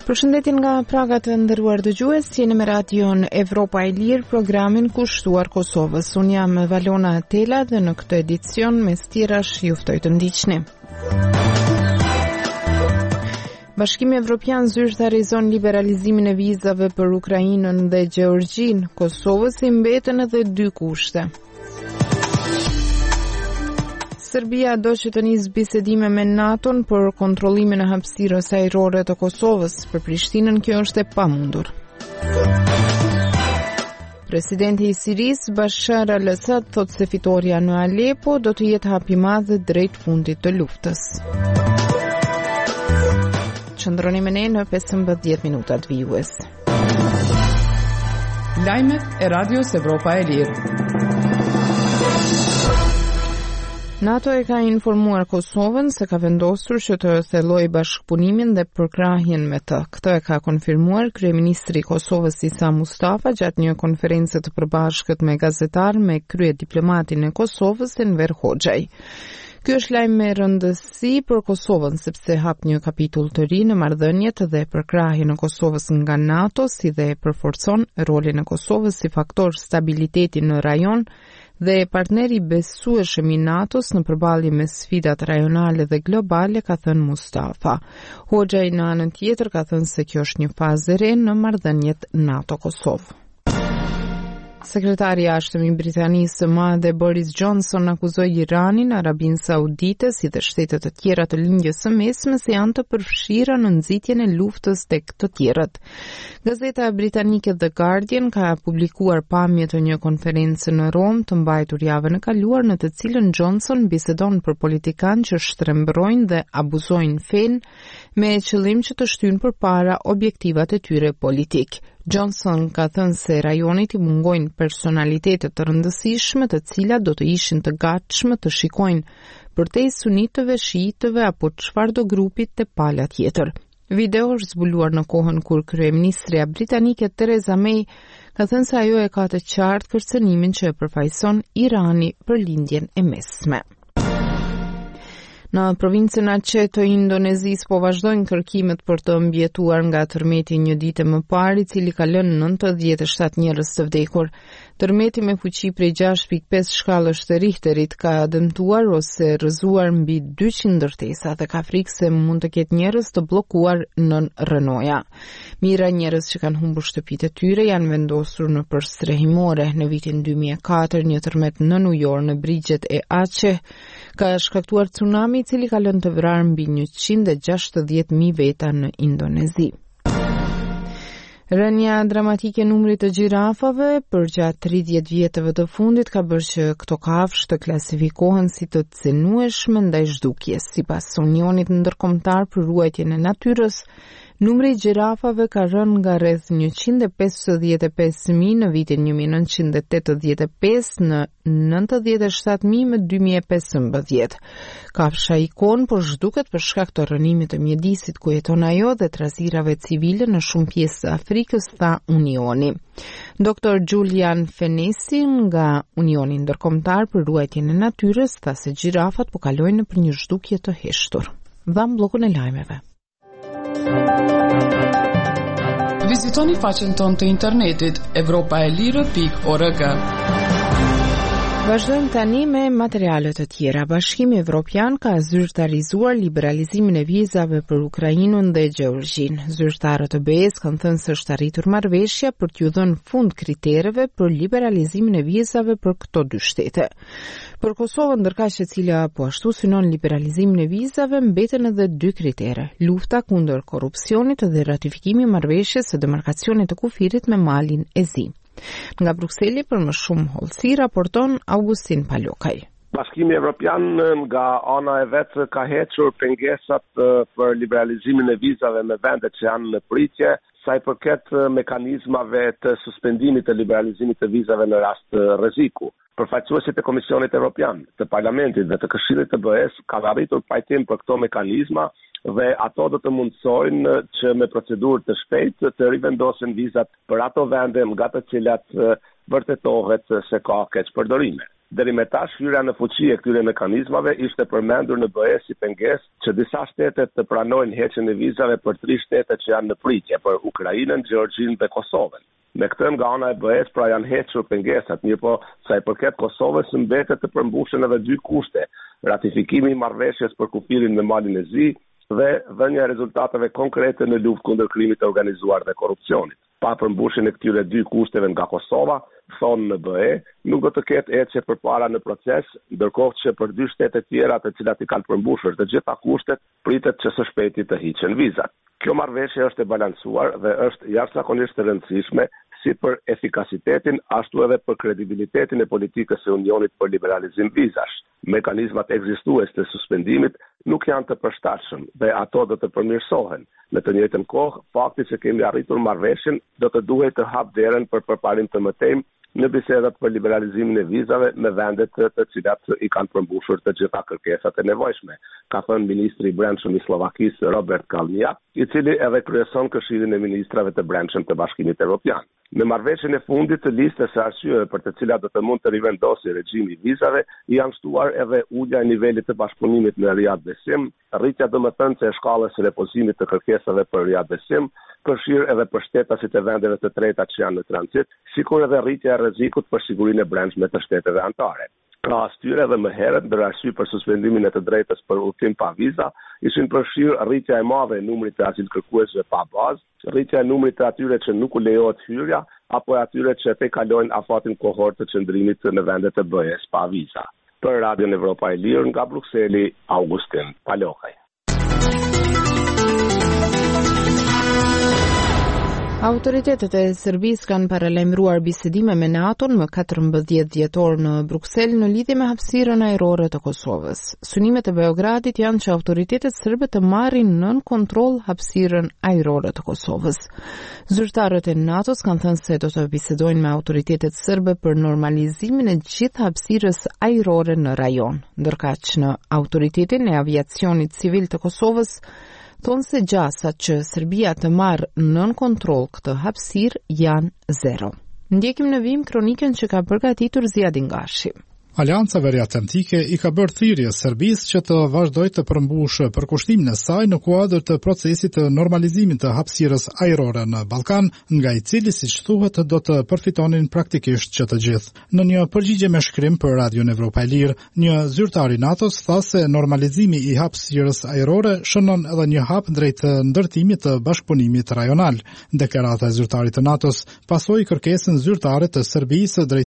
Përshëndetje nga Praga të nderuar dëgjues, jeni me radion Evropa e Lirë, programin kushtuar Kosovës. Unë jam Valona Tela dhe në këtë edicion me stirash ju ftoj të ndiqni. Bashkimi Evropian zyrtarizon liberalizimin e vizave për Ukrainën dhe Gjeorgjinë. Kosovës i mbeten edhe 2 kushte. Serbia do që të nisë bisedime me NATO-n për kontrollimin e hapësirës ajrore të Kosovës. Për Prishtinën kjo është e pamundur. Presidenti i Sirisë Bashar al-Assad thot se fitoria në Alepo do të jetë hap i madh drejt fundit të luftës. Qëndroni me ne në 15 minutat vijues. Lajmet e Radios Evropa e Lirë. NATO e ka informuar Kosovën se ka vendosur që të thellojë bashkëpunimin dhe përkrahjen me të. Këtë e ka konfirmuar kryeministri i Kosovës Isa Mustafa gjatë një konferencë të përbashkët me gazetarë me kryediplomatin e Kosovës Enver Hoxhaj. Ky është lajm me rëndësi për Kosovën sepse hap një kapitull të ri në marrëdhëniet dhe përkrahjen e Kosovës nga NATO, si dhe përforcon rolin e Kosovës si faktor stabiliteti në rajon dhe partneri besueshëm i NATO-s në përballje me sfidat rajonale dhe globale, ka thënë Mustafa. Hoxhaj në anën tjetër ka thënë se kjo është një fazë e re në marrëdhëniet NATO-Kosovë. Sekretari i Jashtëm i Britanisë së Madhe Boris Johnson akuzoi Iranin, Arabinë Saudite si dhe shtete të tjera të Lindjes së Mesme se janë të përfshira në nxitjen e luftës tek të tjerët. Gazeta britanike The Guardian ka publikuar pamje të një konferencë në Rom të mbajtur javën e kaluar në të cilën Johnson bisedon për politikanë që shtrembrojnë dhe abuzojnë fenë me qëllim që të shtyjnë përpara objektivat e tyre politik. Johnson ka thënë se rajonit i mungojnë personalitete të rëndësishme të cilat do të ishin të gatshme të shikojnë përtej sunitëve, shiitëve apo çfarëdo grupit të pala tjetër. Video është zbuluar në kohën kur kryeministrja britanike Theresa May ka thënë se ajo e ka të qartë kërcënimin që e përfaqëson Irani për lindjen e mesme. Në provincën Aceh të Indonezisë po vazhdojnë kërkimet për të mbjetuar nga tërmeti një ditë më parë, i cili ka lënë 97 njerëz të vdekur. Tërmeti me fuqi prej 6.5 shkallësh të Richterit ka dëmtuar ose rrëzuar mbi 200 ndërtesa dhe ka frikë se mund të ketë njerëz të bllokuar nën rënoja. Mira njerëz që kanë humbur shtëpitë e tyre janë vendosur në përstrehimore. Në vitin 2004 një tërmet në New York në brigjet e Aceh ka shkaktuar tsunami i cili ka lënë të vrarë mbi 160.000 veta në Indonezi. Rënja dramatike e numrit të gjirafave përgjatë 30 vjetëve të fundit ka bërë që këto kafshë të klasifikohen si të cenueshme ndaj zhdukjes. Sipas Unionit Ndërkombëtar për Ruajtjen e Natyrës, numri i gjirafave ka rënë nga rreth 155.000 në vitin 1985 në 97.000 më 2015. Kafsha ikon po zhduket për shkak të rënimit të mjedisit ku jeton ajo dhe trazirave civile në shumë pjesë të Afrikës, tha Unioni. Dr. Julian Fenesi nga Unioni Ndërkombëtar për Ruajtjen e Natyrës tha se gjirafat po kalojnë për një zhdukje të heshtur. Dham bllokun e lajmeve. Vizitoni faqen tonë të internetit europaelire.org. Vazhdojmë tani me materialet të tjera. Bashkimi Evropian ka zyrtarizuar liberalizimin e vizave për Ukrainën dhe Gjeorgjinë. Zyrtarët e BE-s kanë thënë se është arritur marrëveshja për t'ju dhënë fund kritereve për liberalizimin e vizave për këto 2 shtete. Për Kosovën, ndërkaq e cila po ashtu synon liberalizimin e vizave, mbeten edhe 2 kritere: lufta kundër korrupsionit dhe ratifikimi i marrëveshjes së demarkacionit të kufirit me Malin e Zi. Nga Brukseli për më shumë hollësi raporton Augustin Palokaj. Bashkimi Evropian nga ana e vet ka hequr pengesat për liberalizimin e vizave me vendet që janë në pritje, sa i përket mekanizmave të suspendimit të liberalizimit të vizave në rast rreziku. Përfaqësuesit e Komisionit Evropian, të Parlamentit dhe të Këshillit të BE-s kanë arritur pajtim për këto mekanizma dhe ato do të mundsojnë që me procedurë të shpejtë të rivendosen vizat për ato vende nga të cilat vërtetohet se ka keqpërdorime. Deri me tash hyrja në fuqi e këtyre mekanizmave ishte përmendur në BE si pengesë që disa shtete të pranojnë heqjen e vizave për 3 shtete që janë në pritje, për Ukrainën, Gjeorgjinë dhe Kosovën. Me këtë nga ana e BE-s pra janë hequr pengesat, mirëpo sa i përket Kosovës mbetet të përmbushen edhe 2 kushte: ratifikimi i marrëveshjes për kufirin me Malin e Zi dhe dhënia e rezultateve konkrete në luftë kundër krimit të organizuar dhe korrupsionit. Pa përmbushjen e këtyre 2 kushteve nga Kosova, thonë në BE, nuk do të ketë ecje përpara në proces, ndërkohë që për 2 shtete tjera të cilat i kanë përmbushur të gjitha kushtet, pritet që së shpejti të hiqen vizat. Kjo marrëveshje është e balancuar dhe është jashtëzakonisht e rëndësishme si për efikasitetin, ashtu edhe për kredibilitetin e politikës së Unionit për liberalizim vizash. Mekanizmat ekzistues të suspendimit nuk janë të përshtatshëm dhe ato do të përmirësohen. Në të njëjtën kohë, fakti që kemi arritur marrëveshjen do të duhet të hap derën për përparim të mëtejmë në bisedat për liberalizimin e vizave me vendet të cilat i kanë përmbushur të gjitha kërkesat e nevojshme, ka thënë ministri i brendshëm i Slovakisë Robert Kalniak, i cili edhe kryeson Këshillin e Ministrave të Brendshëm të Bashkimit Evropian. Në marrëveshjen e fundit të listës së arsyeve për të cilat do të mund të rivendosë regjimi i vizave, janë shtuar edhe ulja e nivelit të bashkëpunimit në riadbesim, rritja domethënëse e shkallës së repozimit të kërkesave për riadbesim, përfshirë edhe për shtetasit e vendeve të treta që janë në tranzit, sikur edhe rritja e rrezikut për sigurinë e brendshme të shteteve anëtare. Krahas tyre dhe më herët, ndër arsye për suspendimin e të drejtës për udhtim pa viza, ishin përfshirë rritja e madhe e numrit të azilkërkuesve pa bazë, rritja e numrit të atyre që nuk u lejohet hyrja, apo atyre që kalojnë afatin kohor të qëndrimit në vendet e BE-s pa viza. Për Radion Evropa e Lirë nga Brukseli, Augustin Palokaj. Autoritetet e Serbisë kanë paralajmëruar bisedime me NATO-n më 14 dhjetor në Bruksel në lidhje me hapësirën ajrore të Kosovës. Synimet e Beogradit janë që autoritetet serbe të marrin nën kontroll hapësirën ajrore të Kosovës. Zyrtarët e NATO-s kanë thënë se do të bisedojnë me autoritetet serbe për normalizimin e gjithë hapësirës ajrore në rajon, ndërkaq në Autoritetin e Aviacionit Civil të Kosovës thonë se gjasat që Serbia të marrë nën kontroll këtë hapësirë janë 0. Ndjekim në vim kronikën që ka përgatitur Ziadin Gashi. Alianca Veriatlantike i ka bërë thirrje Serbisë që të vazhdojë të përmbushë përkushtimin e saj në kuadër të procesit të normalizimit të hapësirës ajrore në Ballkan, nga i cili, siç thuhet, do të përfitonin praktikisht që të gjithë. Në një përgjigje me shkrim për Radion Evropa e Lirë, një zyrtar i NATO-s tha se normalizimi i hapësirës ajrore shënon edhe një hap drejt ndërtimit të bashkëpunimit rajonal. Deklarata e zyrtarit të NATO-s pasoi kërkesën zyrtare të Serbisë drejt